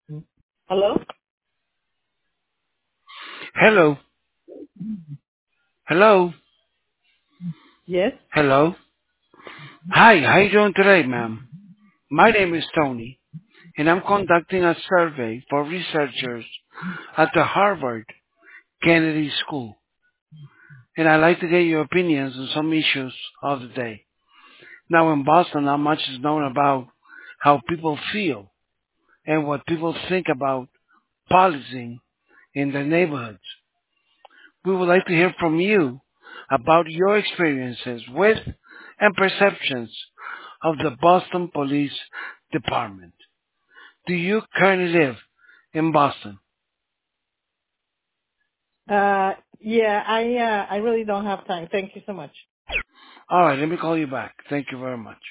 Hello? Hello. Hello. Yes? Hello. Hi, how you doing today, ma'am? My name is Tony, and I'm conducting a survey for researchers at the Harvard Kennedy School. And I'd like to get your opinions on some issues of the day. Now in Boston, not much is known about how people feel and what people think about policing in their neighborhoods. We would like to hear from you about your experiences with and perceptions of the Boston Police Department. Do you currently live in Boston? Yeah, I really don't have time. Thank you so much. All right, let me call you back. Thank you very much.